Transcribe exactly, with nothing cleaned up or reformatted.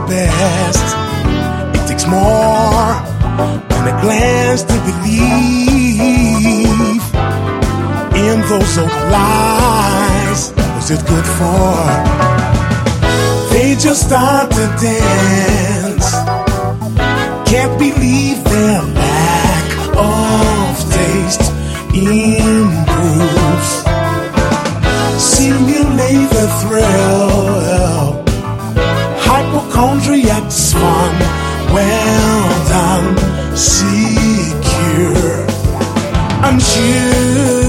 best. It takes more than a glance to believe in those old lies. Was it good for? They just start to dance. Can't believe their lack of taste improves. Simulate the thrill. Hypochondriac's fun. Well done, secure. I'm sure